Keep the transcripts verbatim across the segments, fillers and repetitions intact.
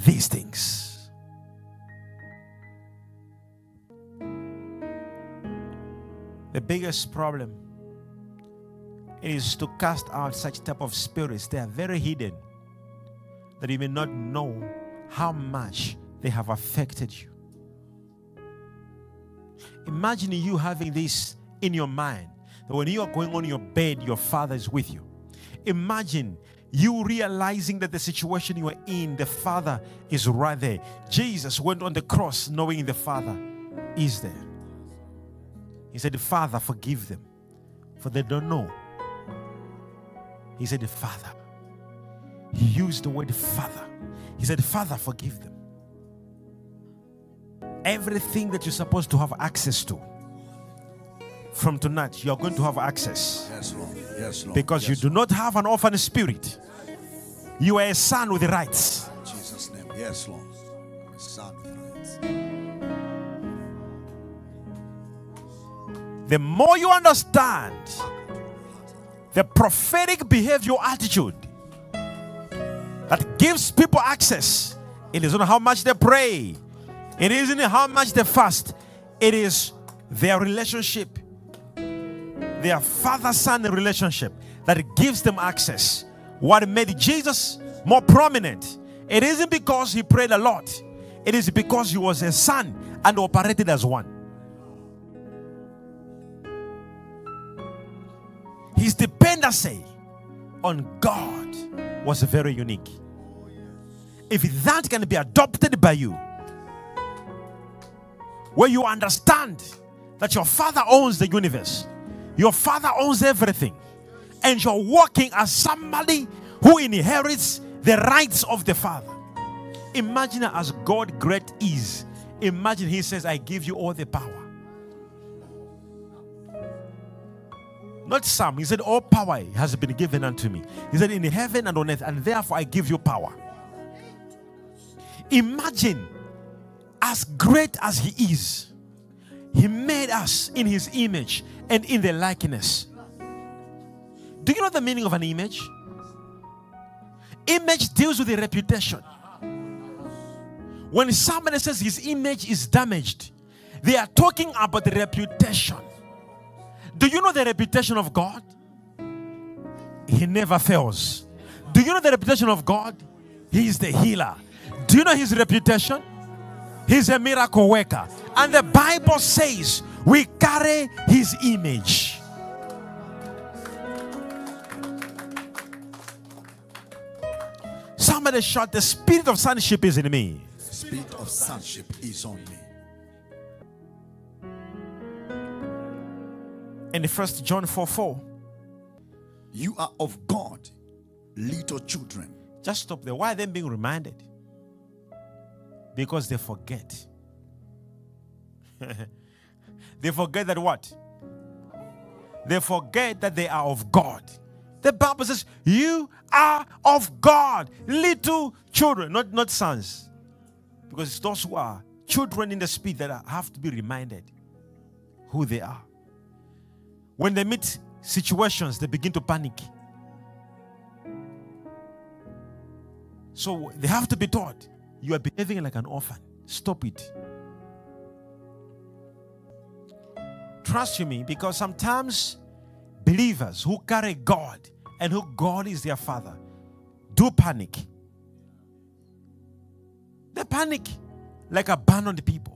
these things. The biggest problem is to cast out such type of spirits. They are very hidden, that you may not know how much they have affected you. Imagine you having this in your mind, that when you are going on your bed, your Father is with you. Imagine you realizing that the situation you are in, the Father is right there. Jesus went on the cross knowing the Father is there. He said, Father, forgive them, for they don't know. He said, Father. He used the word Father. He said, Father, forgive them. Everything that you're supposed to have access to, from tonight, you're going to have access. Yes, Lord. Yes, Lord. Because yes, you do not have an orphan spirit. You are a son with rights. In Jesus' name. Yes, Lord. I'm a son with rights. The more you understand the prophetic behavior attitude that gives people access, it isn't how much they pray, it isn't how much they fast, it is their relationship, their father-son relationship, that gives them access. What made Jesus more prominent, it isn't because he prayed a lot, it is because he was a son and operated as one. His dependency on God was very unique. If that can be adopted by you, where you understand that your Father owns the universe, your Father owns everything, and you're walking as somebody who inherits the rights of the Father. Imagine as God great is. Imagine he says, I give you all the power. Not some. He said, all power has been given unto me. He said, in heaven and on earth, and therefore I give you power. Imagine, as great as he is, he made us in his image and in the likeness. Do you know the meaning of an image? Image deals with the reputation. When somebody says his image is damaged, they are talking about the reputation. Do you know the reputation of God? He never fails. Do you know the reputation of God? He is the healer. Do you know his reputation? He's a miracle worker. And the Bible says we carry his image. Somebody shout, the spirit of sonship is in me. The spirit of sonship is on me. In First John four four, you are of God, little children. Just stop there. Why are they being reminded? Because they forget. They forget that what? They forget that they are of God. The Bible says, you are of God, little children, not, not sons. Because it's those who are children in the spirit that have to be reminded who they are. When they meet situations, they begin to panic. So they have to be taught, you are behaving like an orphan. Stop it. Trust me, because sometimes believers who carry God and who God is their Father do panic. They panic like abandoned people.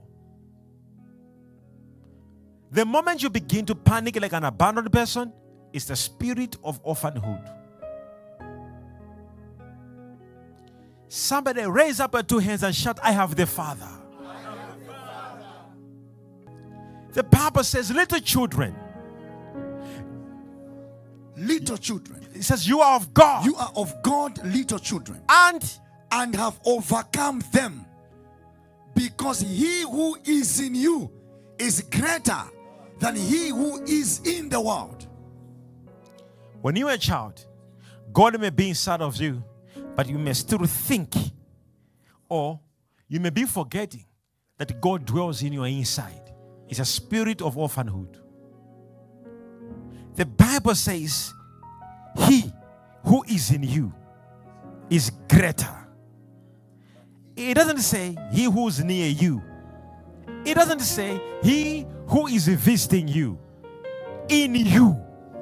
The moment you begin to panic like an abandoned person, it's the spirit of orphanhood. Somebody raise up your two hands and shout, I have the Father. I have the Father. The Bible says, little children. Little children. It says, you are of God. You are of God, little children. And, and have overcome them. Because he who is in you is greater than he who is in the world. When you are a child, God may be inside of you, but you may still think, or you may be forgetting that God dwells in your inside. It's a spirit of orphanhood. The Bible says, he who is in you is greater. It doesn't say he who's near you. It doesn't say he who is visiting you. In you.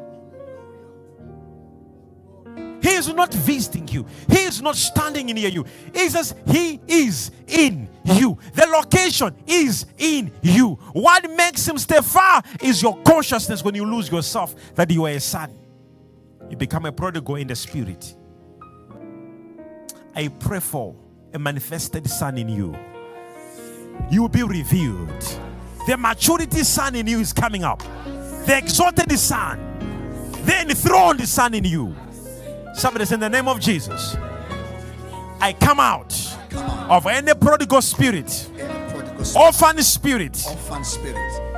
He is not visiting you. He is not standing near you. He says he is in you. The location is in you. What makes him stay far is your consciousness when you lose yourself that you are a son. You become a prodigal in the spirit. I pray for a manifested son in you. You will be revealed. The maturity son in you is coming up. The exalted son. The enthroned son in you. Somebody say, in the name of Jesus, I come out of any prodigal spirit, orphan spirit, Orphan spirit.